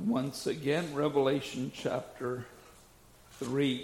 once again, Revelation chapter 3.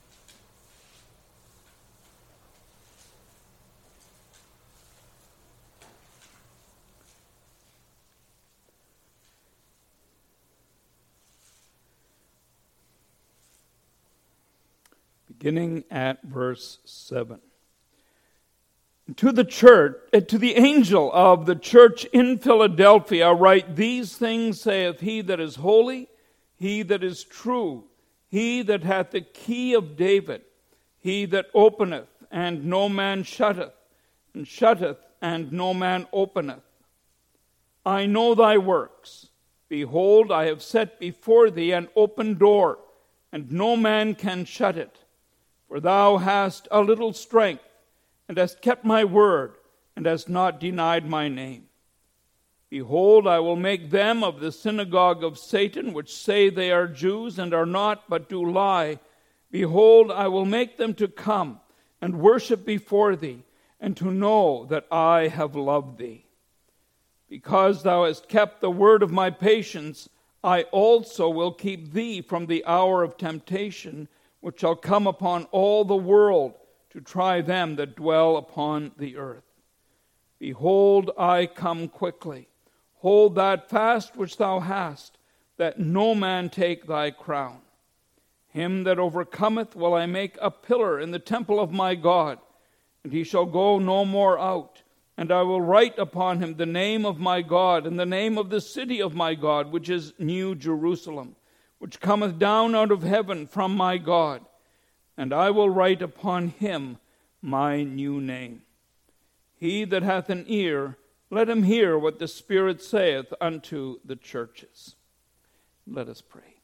Beginning at verse 7. To the angel of the church in Philadelphia write, these things saith he that is holy, he that is true, he that hath the key of David, he that openeth, and no man shutteth, and shutteth, and no man openeth. I know thy works. Behold, I have set before thee an open door, and no man can shut it. For thou hast a little strength, and hast kept my word, and hast not denied my name. Behold, I will make them of the synagogue of Satan, which say they are Jews, and are not, but do lie. Behold, I will make them to come, and worship before thee, and to know that I have loved thee. Because thou hast kept the word of my patience, I also will keep thee from the hour of temptation, which shall come upon all the world, to try them that dwell upon the earth. Behold, I come quickly. Hold that fast which thou hast, that no man take thy crown. Him that overcometh will I make a pillar in the temple of my God, and he shall go no more out. And I will write upon him the name of my God, and the name of the city of my God, which is New Jerusalem, which cometh down out of heaven from my God. And I will write upon him my new name. He that hath an ear, let him hear what the Spirit saith unto the churches. Let us pray.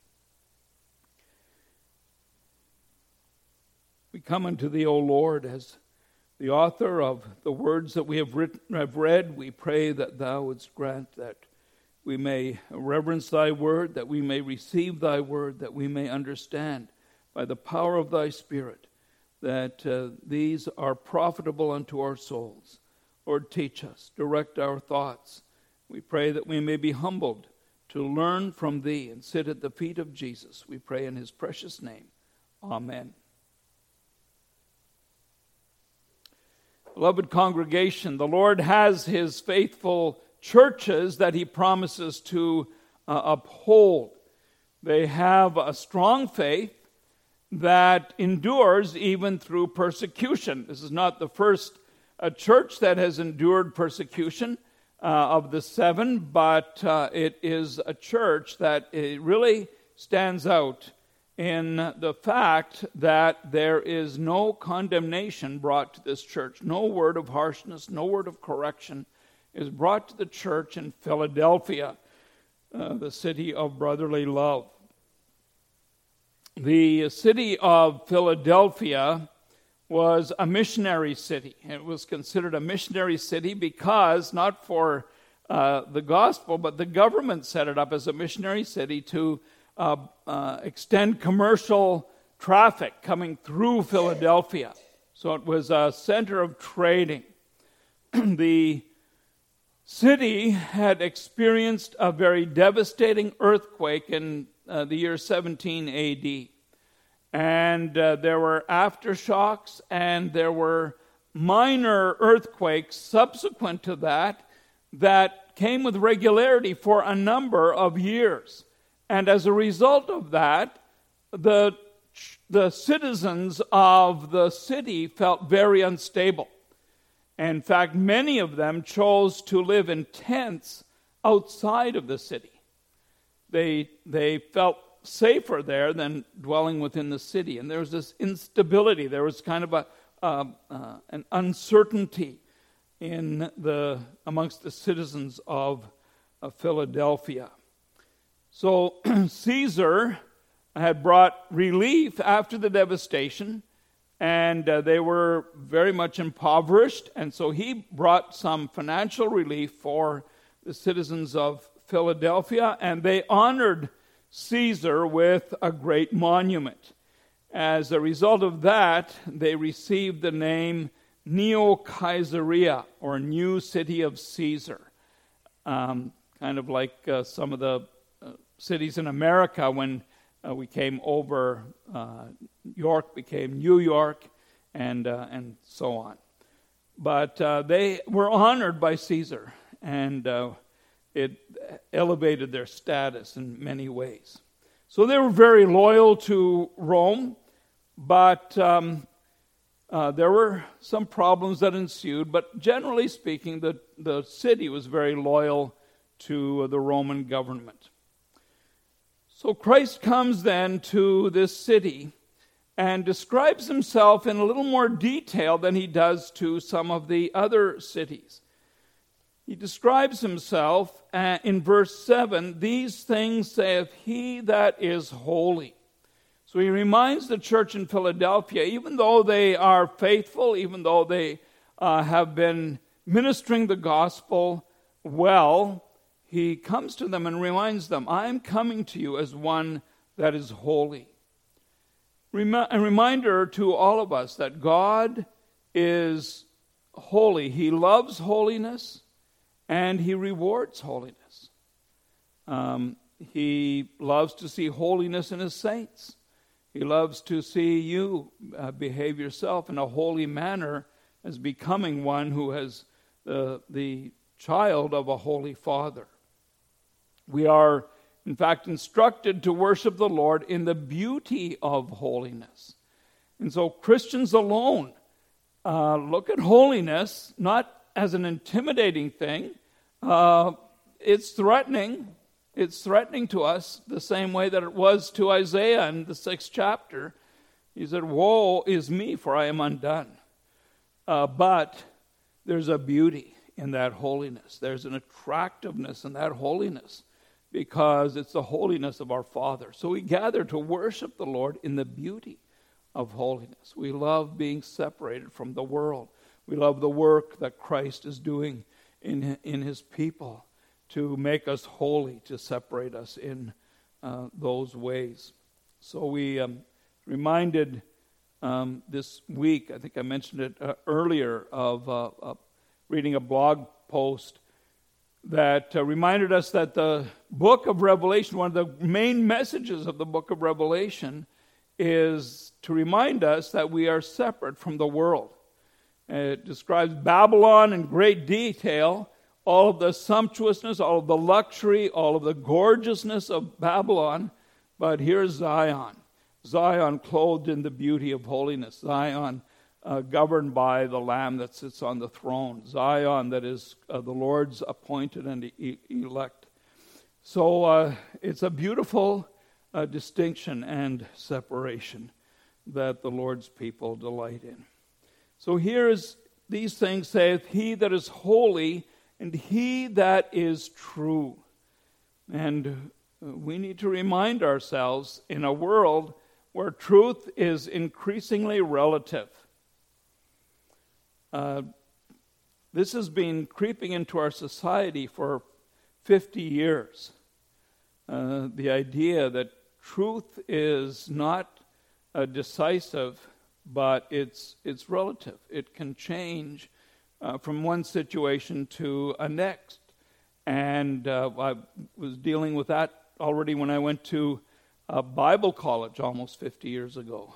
We come unto thee, O Lord, as the author of the words that we have read. We pray that thou wouldst grant that we may reverence thy word, that we may receive thy word, that we may understand by the power of thy Spirit that these are profitable unto our souls. Lord, teach us, direct our thoughts. We pray that we may be humbled to learn from thee and sit at the feet of Jesus. We pray in his precious name. Amen. Beloved congregation, the Lord has his faithful churches that he promises to uphold. They have a strong faith that endures even through persecution. This is not the first church that has endured persecution of the seven, but it is a church that really stands out in the fact that there is no condemnation brought to this church. No word of harshness, no word of correction is brought to the church in Philadelphia, the city of brotherly love. The city of Philadelphia was a missionary city. It was considered a missionary city because, not for the gospel, but the government set it up as a missionary city to extend commercial traffic coming through Philadelphia. So it was a center of trading. The city had experienced a very devastating earthquake in the year 17 A.D. And there were aftershocks, and there were minor earthquakes subsequent to that came with regularity for a number of years. And as a result of that, the citizens of the city felt very unstable. In fact, many of them chose to live in tents outside of the city. They felt safer there than dwelling within the city. And there was this instability. There was kind of an uncertainty amongst the citizens of Philadelphia. So Caesar had brought relief after the devastation, and they were very much impoverished. And so he brought some financial relief for the citizens of Philadelphia, and they honored Caesar with a great monument. As a result of that, they received the name Neo-Caesarea, or New City of Caesar. Kind of like some of the cities in America when we came over. York became New York, and so on. But they were honored by Caesar, and it elevated their status in many ways. So they were very loyal to Rome, but there were some problems that ensued. But generally speaking, the city was very loyal to the Roman government. So Christ comes then to this city and describes himself in a little more detail than he does to some of the other cities. He describes himself in verse 7, "These things saith he that is holy." So he reminds the church in Philadelphia, even though they are faithful, even though they have been ministering the gospel well, he comes to them and reminds them, "I am coming to you as one that is holy." A reminder to all of us that God is holy. He loves holiness and he rewards holiness. He loves to see holiness in his saints. He loves to see you behave yourself in a holy manner as becoming one who has the child of a holy Father. We are, in fact, instructed to worship the Lord in the beauty of holiness. And so Christians alone look at holiness not as an intimidating thing. It's threatening. It's threatening to us the same way that it was to Isaiah in the 6th chapter. He said, "Woe is me, for I am undone." But there's a beauty in that holiness. There's an attractiveness in that holiness, because it's the holiness of our Father. So we gather to worship the Lord in the beauty of holiness. We love being separated from the world. We love the work that Christ is doing in his people to make us holy, to separate us in those ways. So we reminded this week, I think I mentioned it earlier, of reading a blog post that reminded us that the book of Revelation, one of the main messages of the book of Revelation, is to remind us that we are separate from the world. It describes Babylon in great detail, all of the sumptuousness, all of the luxury, all of the gorgeousness of Babylon. But here's Zion. Zion clothed in the beauty of holiness. Zion governed by the Lamb that sits on the throne. Zion that is the Lord's appointed and elect. So it's a beautiful distinction and separation that the Lord's people delight in. So here's, "These things saith he that is holy, and he that is true." And we need to remind ourselves in a world where truth is increasingly relative. This has been creeping into our society for 50 years. The idea that truth is not decisive, but it's relative. It can change from one situation to a next. And I was dealing with that already when I went to Bible college almost 50 years ago.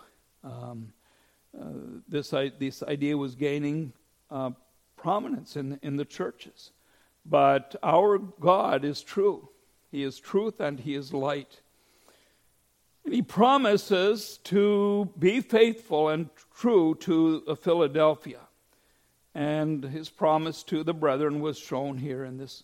This idea was gaining prominence in the churches. But our God is true. He is truth and he is light. And he promises to be faithful and true to Philadelphia. And his promise to the brethren was shown here in this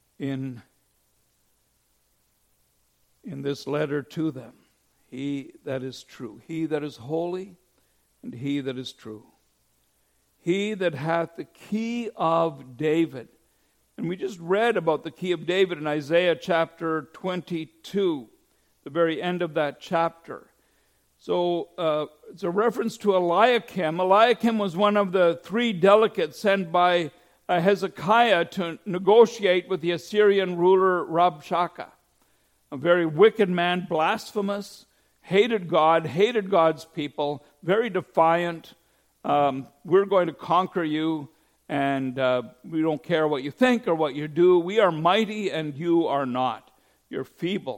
letter to them. He that is true, he that is holy, and he that is true. He that hath the key of David. And we just read about the key of David in Isaiah chapter 22, the very end of that chapter. So it's a reference to Eliakim. Eliakim was one of the 3 delegates sent by Hezekiah to negotiate with the Assyrian ruler Rabshakeh, a very wicked man, blasphemous, hated God, hated God's people, very defiant. We're going to conquer you, and we don't care what you think or what you do. We are mighty, and you are not. You're feeble.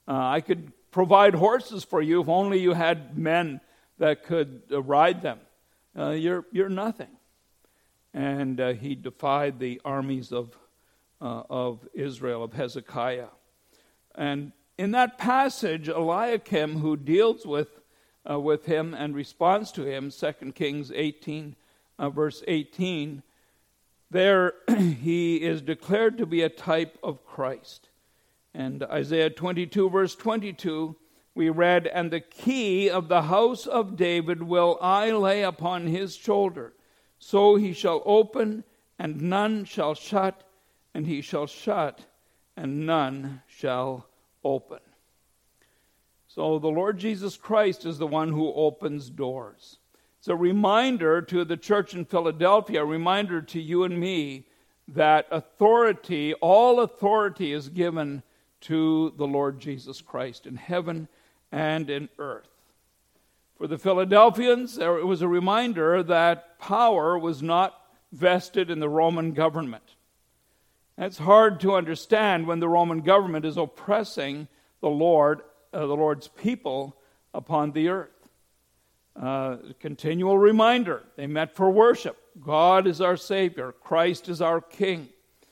I could provide horses for you if only you had men that could ride them. You're nothing. And he defied the armies of Israel, of Hezekiah. And in that passage, Eliakim, who deals with him and responds to him, 2 Kings 18, verse 18, there he is declared to be a type of Christ. And Isaiah 22, verse 22, we read, "And the key of the house of David will I lay upon his shoulder. So he shall open, and none shall shut, and he shall shut, and none shall open." So the Lord Jesus Christ is the one who opens doors. It's a reminder to the church in Philadelphia, a reminder to you and me, that authority, all authority is given to the Lord Jesus Christ in heaven and in earth. For the Philadelphians, it was a reminder that power was not vested in the Roman government. That's hard to understand when the Roman government is oppressing the Lord's people upon the earth. Continual reminder. They met for worship. God is our Savior. Christ is our King.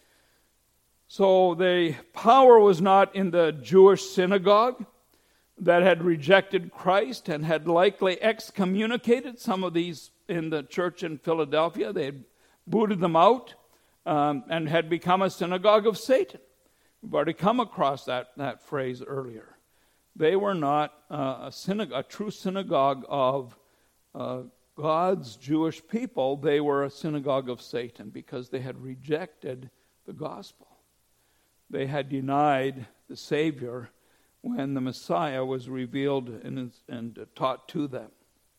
So the power was not in the Jewish synagogue that had rejected Christ and had likely excommunicated some of these in the church in Philadelphia. They had booted them out and had become a synagogue of Satan. We've already come across that phrase earlier. They were not a true synagogue of God's Jewish people. They were a synagogue of Satan because they had rejected the gospel. They had denied the Savior when the Messiah was revealed and taught to them.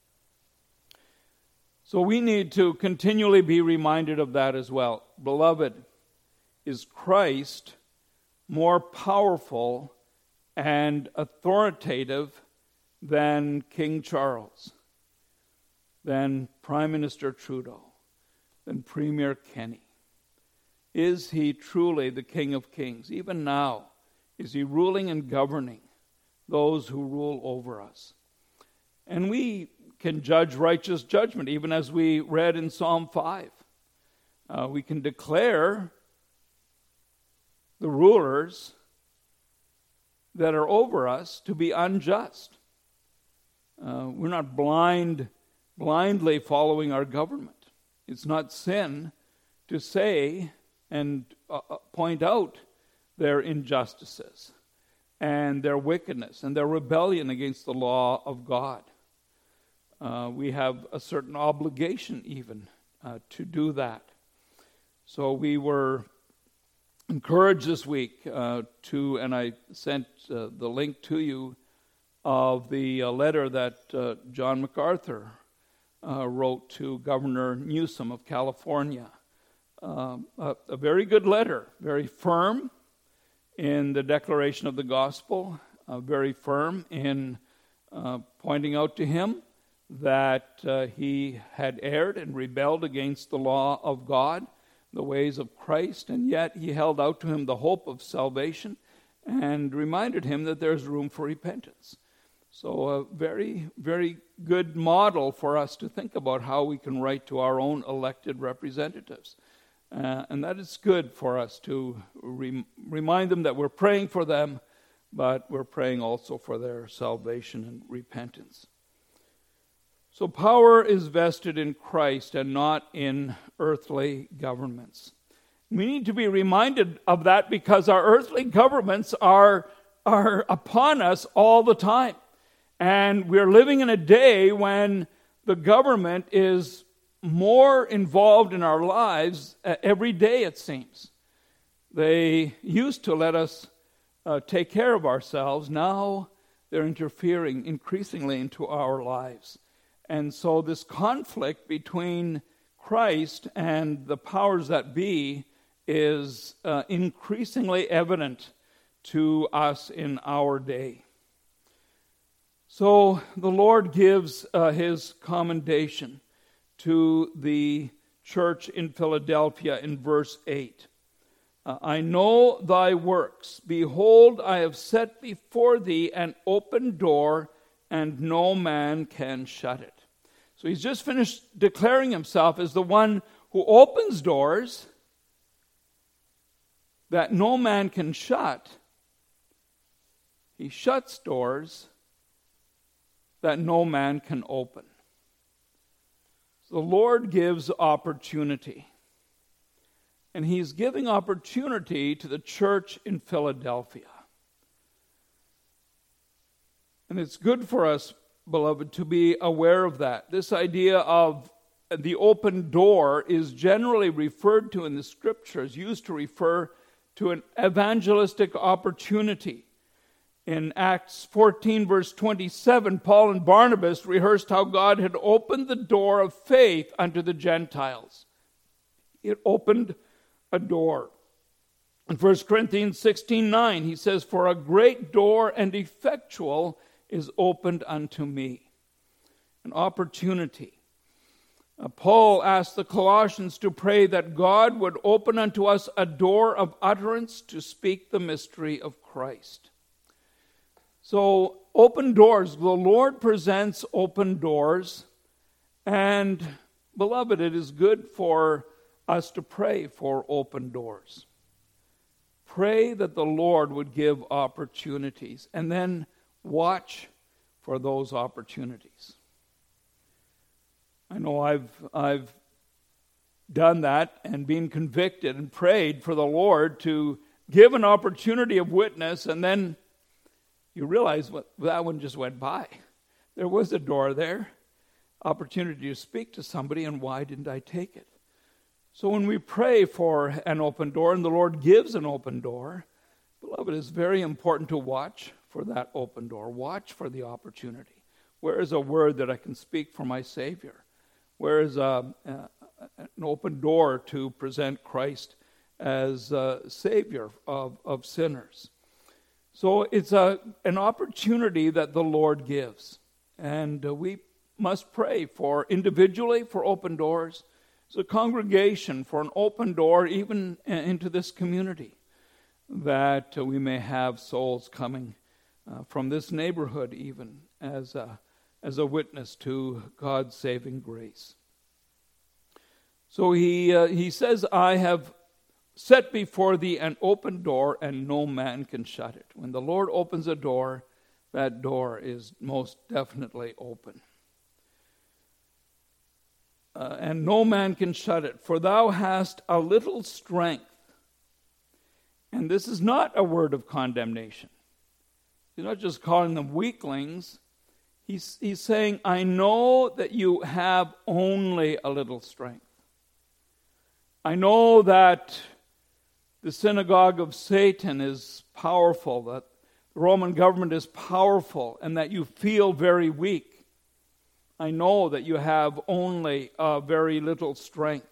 So we need to continually be reminded of that as well. Beloved, is Christ more powerful and authoritative than King Charles, than Prime Minister Trudeau, than Premier Kenney? Is he truly the King of Kings? Even now, is he ruling and governing those who rule over us? And we can judge righteous judgment, even as we read in Psalm 5. We can declare the rulers that are over us to be unjust. We're not blindly following our government. It's not sin to say and point out their injustices and their wickedness and their rebellion against the law of God. We have a certain obligation even to do that. So we were encouraged this week and I sent the link to you of the letter that John MacArthur wrote to Governor Newsom of California. A very good letter, very firm in the declaration of the gospel, very firm in pointing out to him that he had erred and rebelled against the law of God, the ways of Christ, and yet he held out to him the hope of salvation and reminded him that there's room for repentance. So a very, very good model for us to think about how we can write to our own elected representatives. And that is good for us to remind them that we're praying for them, but we're praying also for their salvation and repentance. So power is vested in Christ and not in earthly governments. We need to be reminded of that because our earthly governments are upon us all the time. And we're living in a day when the government is more involved in our lives every day, it seems. They used to let us take care of ourselves. Now they're interfering increasingly into our lives. And so this conflict between Christ and the powers that be is increasingly evident to us in our day. So the Lord gives his commendation to the church in Philadelphia in verse 8. I know thy works. Behold, I have set before thee an open door, and no man can shut it. So he's just finished declaring himself as the one who opens doors that no man can shut. He shuts doors that no man can open. So the Lord gives opportunity. And he's giving opportunity to the church in Philadelphia. And it's good for us, beloved, to be aware of that. This idea of the open door is generally referred to in the Scriptures, used to refer to an evangelistic opportunity. In Acts 14, verse 27, Paul and Barnabas rehearsed how God had opened the door of faith unto the Gentiles. It opened a door. In 1 Corinthians 16:9, he says, "For a great door and effectual is opened unto me." An opportunity. Paul asked the Colossians to pray that God would open unto us a door of utterance to speak the mystery of Christ. So, open doors. The Lord presents open doors. And, beloved, it is good for us to pray for open doors. Pray that the Lord would give opportunities, and then watch for those opportunities. I know I've done that and been convicted and prayed for the Lord to give an opportunity of witness, and then you realize that one just went by. There was a door there, opportunity to speak to somebody, and why didn't I take it? So when we pray for an open door and the Lord gives an open door, beloved, it's very important to watch for that open door. Watch for the opportunity. Where is a word that I can speak for my Savior? Where is an open door to present Christ as Savior of sinners? So it's an opportunity that the Lord gives. And we must pray for individually for open doors, as a congregation for an open door even into this community, that we may have souls coming from this neighborhood even as a witness to God's saving grace. So he says, I have set before thee an open door, and no man can shut it. When the Lord opens a door, that door is most definitely open. And no man can shut it, for thou hast a little strength. And this is not a word of condemnation. He's not just calling them weaklings. He's saying, I know that you have only a little strength. I know that the synagogue of Satan is powerful, that the Roman government is powerful, and that you feel very weak. I know that you have only a very little strength.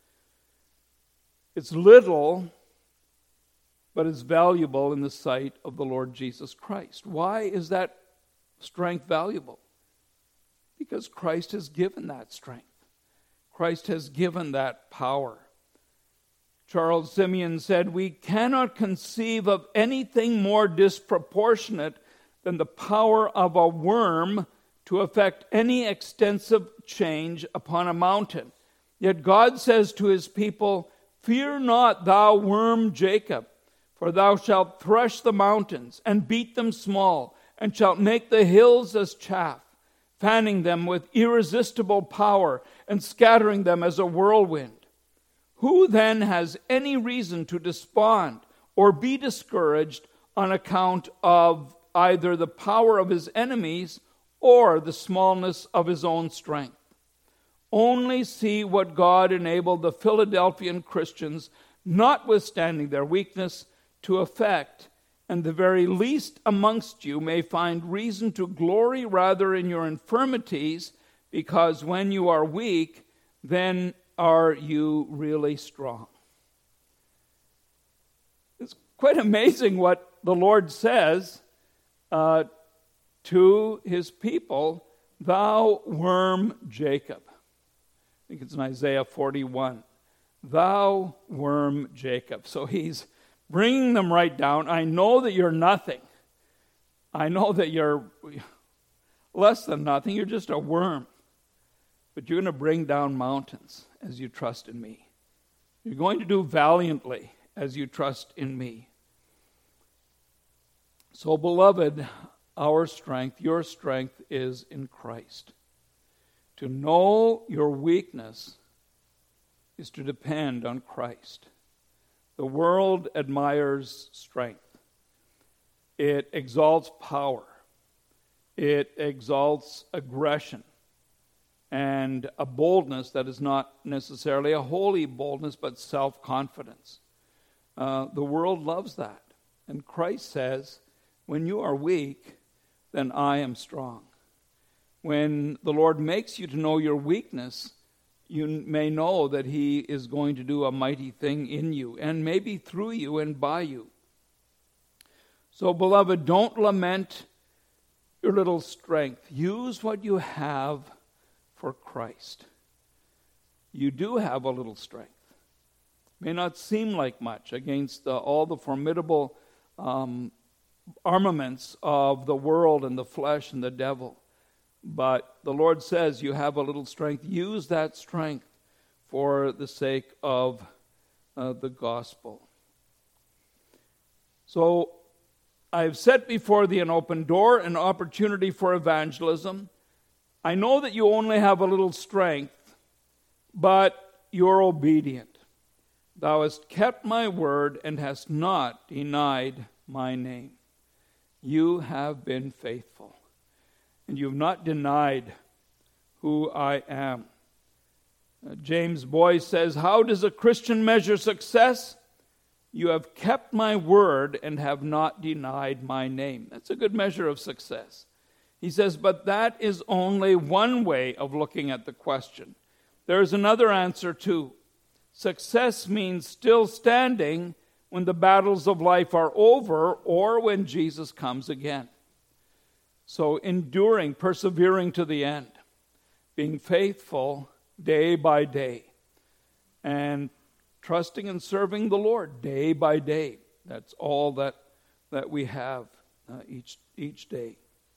It's little, but it's valuable in the sight of the Lord Jesus Christ. Why is that strength valuable? Because Christ has given that strength. Christ has given that power. Charles Simeon said, we cannot conceive of anything more disproportionate than the power of a worm to effect any extensive change upon a mountain. Yet God says to his people, fear not, thou worm Jacob, for thou shalt thresh the mountains and beat them small, and shalt make the hills as chaff, fanning them with irresistible power and scattering them as a whirlwind. Who then has any reason to despond or be discouraged on account of either the power of his enemies or the smallness of his own strength? Only see what God enabled the Philadelphian Christians, notwithstanding their weakness, to effect, and the very least amongst you may find reason to glory rather in your infirmities, because when you are weak, then are you really strong. It's quite amazing what the Lord says to his people, thou worm Jacob. I think it's in Isaiah 41. thou worm Jacob. So he's bringing them right down. I know that you're nothing. I know that you're less than nothing. You're just a worm. But you're going to bring down mountains as you trust in me. You're going to do valiantly as you trust in me. So, beloved, our strength, your strength is in Christ. To know your weakness is to depend on Christ. The world admires strength. It exalts power. It exalts aggression and a boldness that is not necessarily a holy boldness, but self-confidence. The world loves that. And Christ says, when you are weak, then I am strong. When the Lord makes you to know your weakness, you may know that he is going to do a mighty thing in you, and maybe through you and by you. So, beloved, don't lament your little strength. Use what you have for Christ. You do have a little strength. May not seem like much against all the formidable armaments of the world and the flesh and the devil. But the Lord says you have a little strength. Use that strength for the sake of the gospel. So I've set before thee an open door, an opportunity for evangelism. I know that you only have a little strength, but you're obedient. Thou hast kept my word and hast not denied my name. You have been faithful, and you have not denied who I am. James Boyce says, how does a Christian measure success? You have kept my word and have not denied my name. That's a good measure of success. He says, but that is only one way of looking at the question. There is another answer too. Success means still standing when the battles of life are over or when Jesus comes again. So enduring, persevering to the end, being faithful day by day, and trusting and serving the Lord day by day. That's all that we have each day.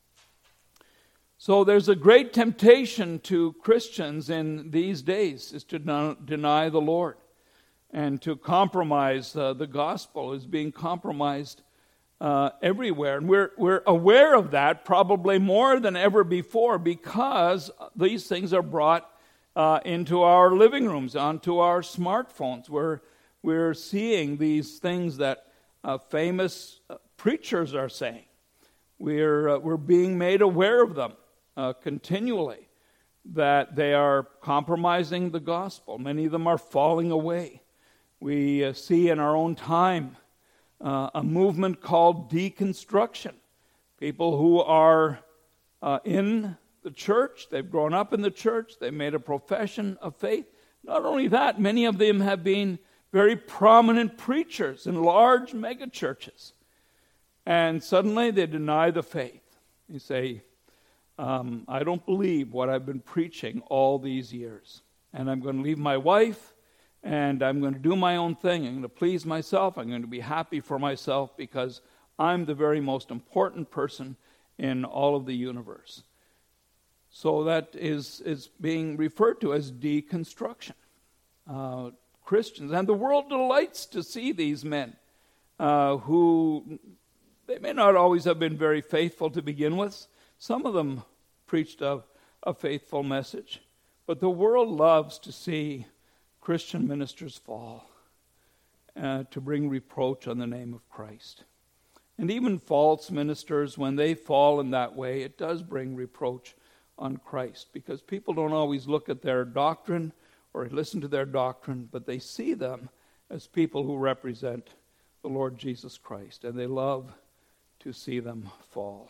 So there's a great temptation to Christians in these days is to deny the Lord and to compromise. The gospel is being compromised everywhere. And we're aware of that probably more than ever before because these things are brought into our living rooms, onto our smartphones. We're seeing these things that famous preachers are saying. We're being made aware of them continually, that they are compromising the gospel. Many of them are falling away. We see in our own time a movement called deconstruction. People who are in the church, they've grown up in the church, they've made a profession of faith. Not only that, many of them have been very prominent preachers in large megachurches. And suddenly they deny the faith. They say, I don't believe what I've been preaching all these years. And I'm going to leave my wife, and I'm going to do my own thing. I'm going to please myself. I'm going to be happy for myself because I'm the very most important person in all of the universe. So that is being referred to as deconstruction. Christians, and the world delights to see these men who, they may not always have been very faithful to begin with. Some of them preached a faithful message. But the world loves to see Christian ministers fall, to bring reproach on the name of Christ. And even false ministers, when they fall in that way, it does bring reproach on Christ, because people don't always look at their doctrine or listen to their doctrine, but they see them as people who represent the Lord Jesus Christ, and they love to see them fall.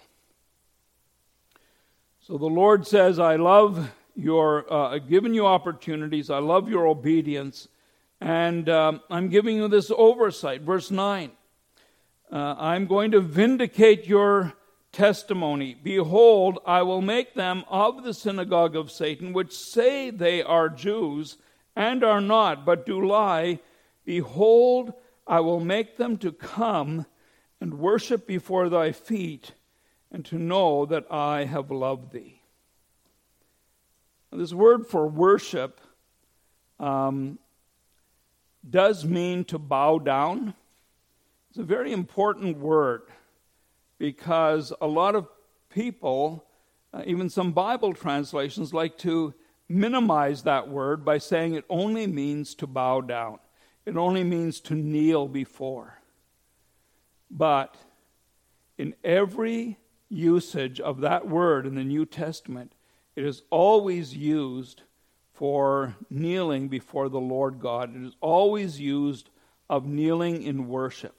So the Lord says, I love I've given you opportunities, I love your obedience, and I'm giving you this oversight. Verse 9, I'm going to vindicate your testimony. Behold, I will make them of the synagogue of Satan, which say they are Jews and are not, but do lie, behold, I will make them to come and worship before thy feet, and to know that I have loved thee. Now, this word for worship does mean to bow down. It's a very important word because a lot of people, even some Bible translations, like to minimize that word by saying it only means to bow down. It only means to kneel before. But in every usage of that word in the New Testament, it is always used for kneeling before the Lord God. It is always used of kneeling in worship.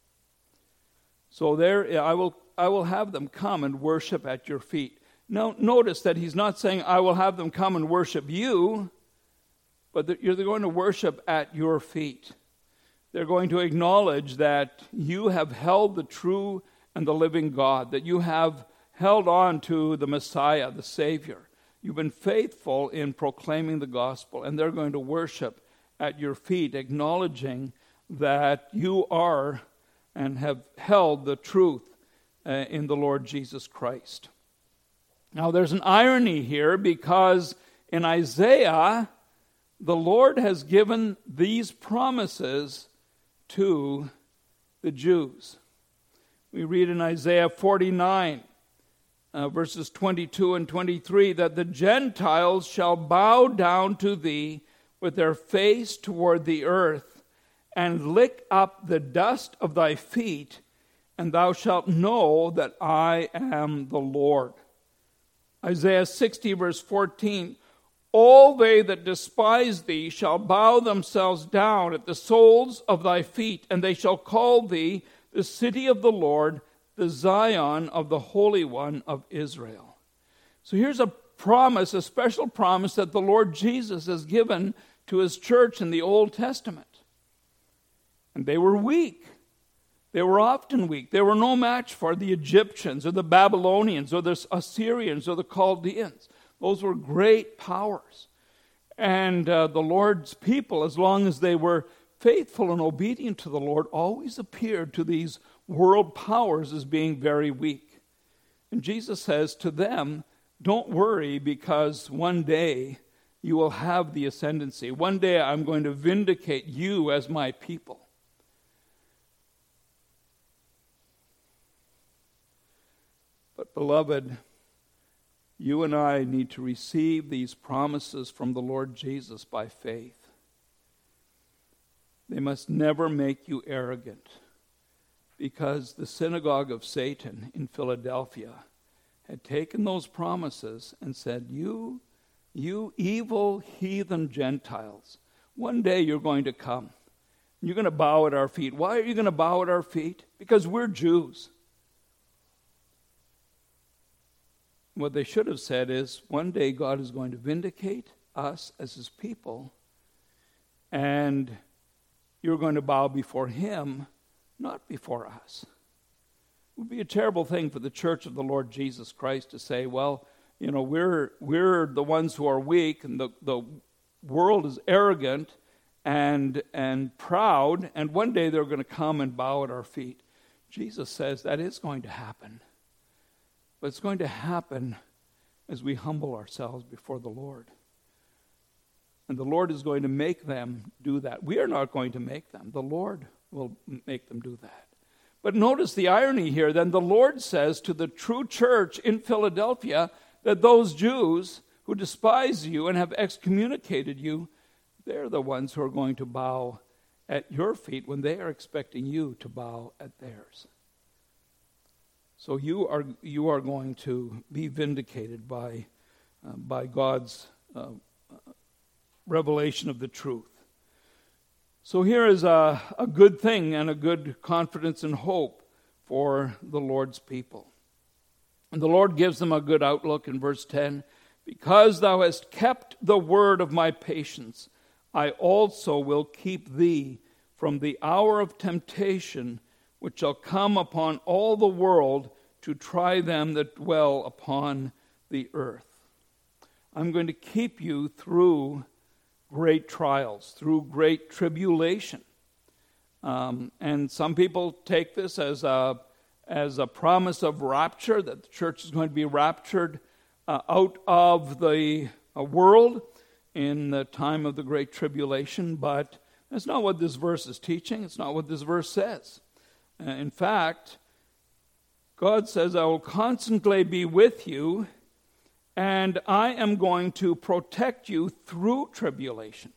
So there, I will have them come and worship at your feet. Now, notice that he's not saying, I will have them come and worship you, but that you're going to worship at your feet. They're going to acknowledge that you have held the true and the living God, that you have held on to the Messiah, the Savior. You've been faithful in proclaiming the gospel, and they're going to worship at your feet, acknowledging that you are and have held the truth in the Lord Jesus Christ. Now, there's an irony here because in Isaiah, the Lord has given these promises to the Jews. We read in Isaiah 49, verses 22 and 23, that the Gentiles shall bow down to thee with their face toward the earth, and lick up the dust of thy feet, and thou shalt know that I am the Lord. Isaiah 60, verse 14, all they that despise thee shall bow themselves down at the soles of thy feet, and they shall call thee the city of the Lord, the Zion of the Holy One of Israel. So here's a promise, a special promise that the Lord Jesus has given to his church in the Old Testament. And they were weak. They were often weak. They were no match for the Egyptians or the Babylonians or the Assyrians or the Chaldeans. Those were great powers. And the Lord's people, as long as they were faithful and obedient to the Lord, always appeared to these world powers as being very weak. And Jesus says to them, don't worry, because one day you will have the ascendancy. One day I'm going to vindicate you as my people. But beloved, you and I need to receive these promises from the Lord Jesus by faith. They must never make you arrogant, because the synagogue of Satan in Philadelphia had taken those promises and said, you evil heathen Gentiles, one day you're going to come. You're going to bow at our feet. Why are you going to bow at our feet? Because we're Jews. What they should have said is, one day God is going to vindicate us as his people, and you're going to bow before him, not before us. It would be a terrible thing for the church of the Lord Jesus Christ to say, well, you know, we're the ones who are weak, and the world is arrogant and proud, and one day they're going to come and bow at our feet. Jesus says that is going to happen. But it's going to happen as we humble ourselves before the Lord. And the Lord is going to make them do that. We are not going to make them. The Lord will make them do that. But notice the irony here. Then the Lord says to the true church in Philadelphia that those Jews who despise you and have excommunicated you, they're the ones who are going to bow at your feet when they are expecting you to bow at theirs. So you are going to be vindicated by God's revelation of the truth. So here is a good thing and a good confidence and hope for the Lord's people. And the Lord gives them a good outlook in verse 10. Because thou hast kept the word of my patience, I also will keep thee from the hour of temptation, which shall come upon all the world to try them that dwell upon the earth. I'm going to keep you through great trials, through great tribulation. And some people take this as a promise of rapture, that the church is going to be raptured out of the world in the time of the great tribulation, but that's not what this verse is teaching. It's not what this verse says. In fact, God says, I will constantly be with you, and I am going to protect you through tribulation.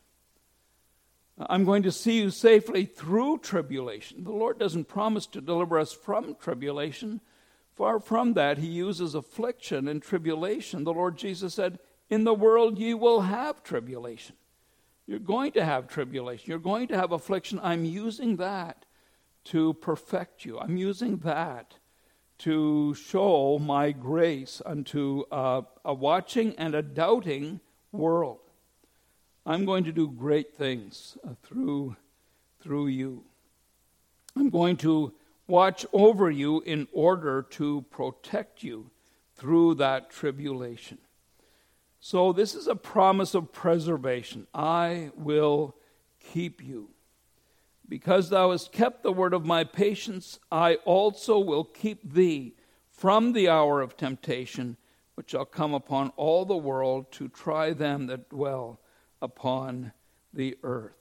I'm going to see you safely through tribulation. The Lord doesn't promise to deliver us from tribulation. Far from that, he uses affliction and tribulation. The Lord Jesus said, in the world ye will have tribulation. You're going to have tribulation. You're going to have affliction. I'm using that to perfect you. I'm using that to show my grace unto a watching and a doubting world. I'm going to do great things through you. I'm going to watch over you in order to protect you through that tribulation. So this is a promise of preservation. I will keep you. Because thou hast kept the word of my patience, I also will keep thee from the hour of temptation, which shall come upon all the world to try them that dwell upon the earth.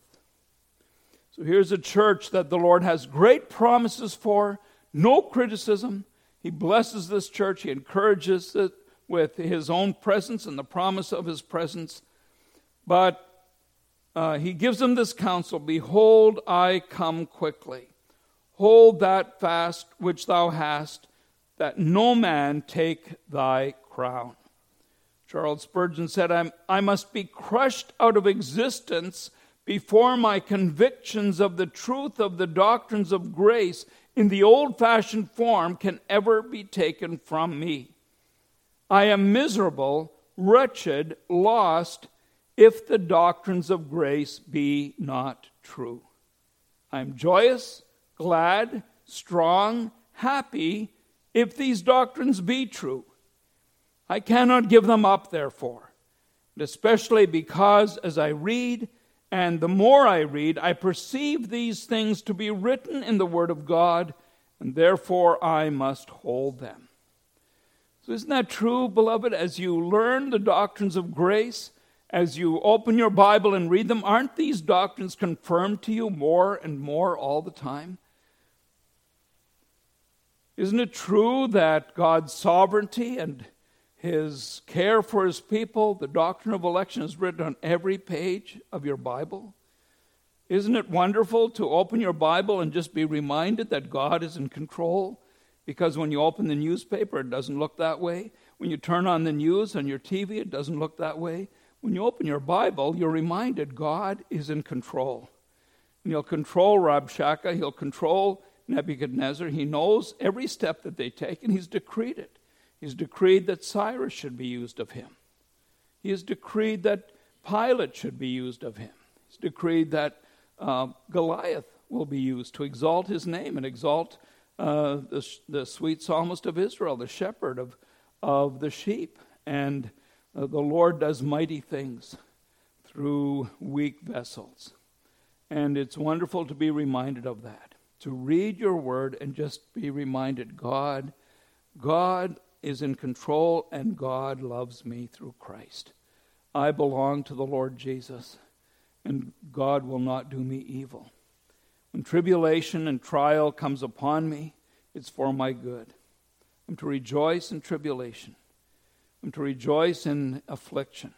So here's a church that the Lord has great promises for, no criticism. He blesses this church. He encourages it with his own presence and the promise of his presence. But he gives them this counsel, behold, I come quickly. Hold that fast which thou hast, that no man take thy crown. Charles Spurgeon said, I must be crushed out of existence before my convictions of the truth of the doctrines of grace in the old-fashioned form can ever be taken from me. I am miserable, wretched, lost, if the doctrines of grace be not true. I am joyous, glad, strong, happy, if these doctrines be true. I cannot give them up, therefore, and especially because as I read, and the more I read, I perceive these things to be written in the Word of God, and therefore I must hold them. So isn't that true, beloved? As you learn the doctrines of grace, as you open your Bible and read them, aren't these doctrines confirmed to you more and more all the time? Isn't it true that God's sovereignty and his care for his people, the doctrine of election, is written on every page of your Bible? Isn't it wonderful to open your Bible and just be reminded that God is in control? Because when you open the newspaper, it doesn't look that way. When you turn on the news on your TV, it doesn't look that way. When you open your Bible, you're reminded God is in control. And he'll control Rabshakeh, he'll control Nebuchadnezzar. He knows every step that they take, and he's decreed it. He's decreed that Cyrus should be used of him. He has decreed that Pilate should be used of him. He's decreed that Goliath will be used to exalt his name and exalt the sweet psalmist of Israel, the shepherd of the sheep. And the Lord does mighty things through weak vessels. And it's wonderful to be reminded of that. To read your word and just be reminded, God is in control, and God loves me through Christ. I belong to the Lord Jesus, and God will not do me evil. When tribulation and trial comes upon me, it's for my good. I'm to rejoice in tribulation. I'm to rejoice in affliction.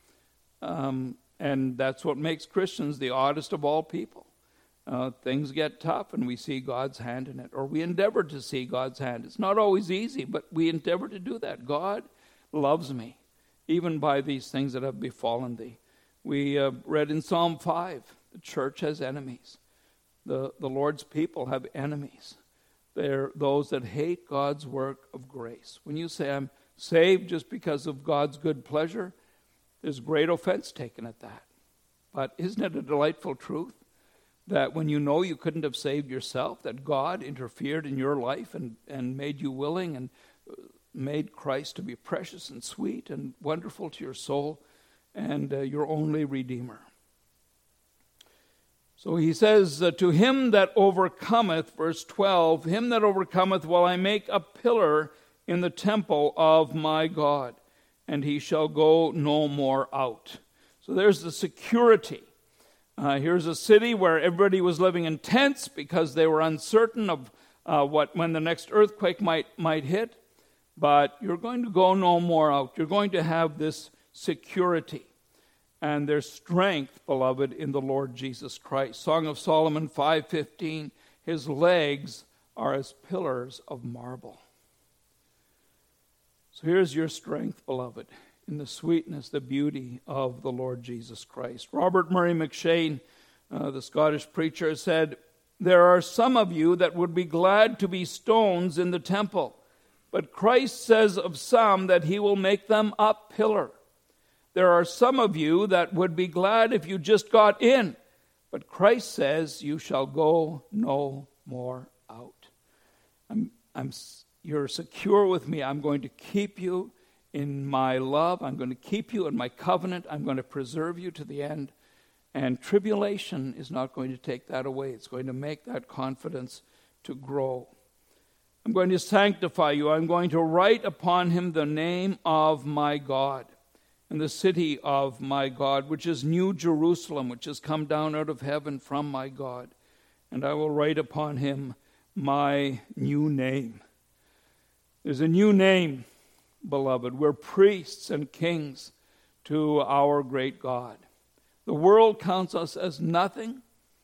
And that's what makes Christians the oddest of all people. Things get tough and we see God's hand in it, or we endeavor to see God's hand. It's not always easy, but we endeavor to do that. God loves me, even by these things that have befallen thee. We read in Psalm 5, the church has enemies. The Lord's people have enemies. They're those that hate God's work of grace. When you say, I'm saved just because of God's good pleasure, there's great offense taken at that. But isn't it a delightful truth that when you know you couldn't have saved yourself, that God interfered in your life and made you willing and made Christ to be precious and sweet and wonderful to your soul and your only Redeemer? So he says, to him that overcometh, verse 12, him that overcometh will I make a pillar in the temple of my God, and he shall go no more out. So there's the security. Here's a city where everybody was living in tents because they were uncertain of when the next earthquake might hit. But you're going to go no more out. You're going to have this security. And there's strength, beloved, in the Lord Jesus Christ. Song of Solomon 5:15, his legs are as pillars of marble. So here's your strength, beloved, in the sweetness, the beauty of the Lord Jesus Christ. Robert Murray McShane, the Scottish preacher, said, there are some of you that would be glad to be stones in the temple, but Christ says of some that he will make them a pillar. There are some of you that would be glad if you just got in, but Christ says you shall go no more out. You're secure with me. I'm going to keep you in my love. I'm going to keep you in my covenant. I'm going to preserve you to the end. And tribulation is not going to take that away. It's going to make that confidence to grow. I'm going to sanctify you. I'm going to write upon him the name of my God and the city of my God, which is New Jerusalem, which has come down out of heaven from my God. And I will write upon him my new name. There's a new name, beloved. We're priests and kings to our great God. The world counts us as nothing.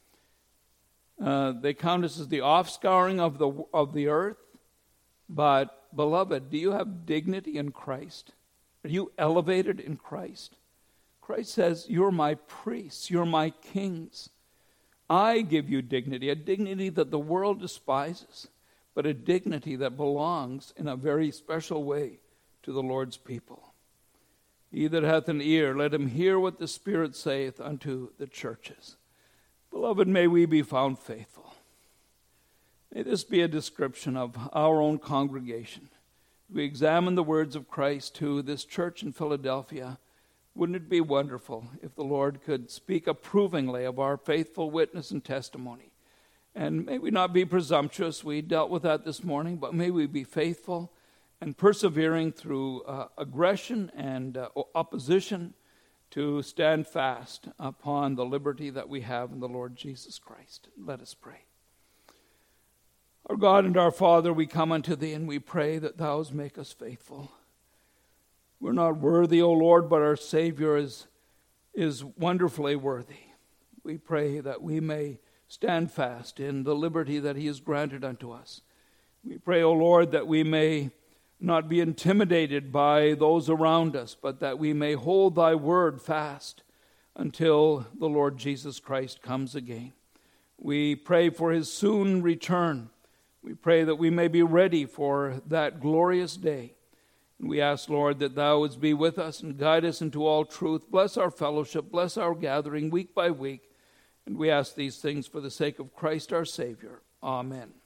They count us as the offscouring of the earth. But, beloved, do you have dignity in Christ? Are you elevated in Christ? Christ says, you're my priests, you're my kings. I give you dignity, a dignity that the world despises, but a dignity that belongs in a very special way to the Lord's people. He that hath an ear, let him hear what the Spirit saith unto the churches. Beloved, may we be found faithful. May this be a description of our own congregation. We examine the words of Christ to this church in Philadelphia. Wouldn't it be wonderful if the Lord could speak approvingly of our faithful witness and testimony? And may we not be presumptuous. We dealt with that this morning, but may we be faithful and persevering through aggression and opposition to stand fast upon the liberty that we have in the Lord Jesus Christ. Let us pray. Our God and our Father, we come unto thee and we pray that thou make us faithful. We're not worthy, O Lord, but our Savior is wonderfully worthy. We pray that we may stand fast in the liberty that he has granted unto us. We pray, O Lord, that we may not be intimidated by those around us, but that we may hold thy word fast until the Lord Jesus Christ comes again. We pray for his soon return. We pray that we may be ready for that glorious day. And we ask, Lord, that thou wouldst be with us and guide us into all truth. Bless our fellowship, bless our gathering week by week. And we ask these things for the sake of Christ our Savior. Amen.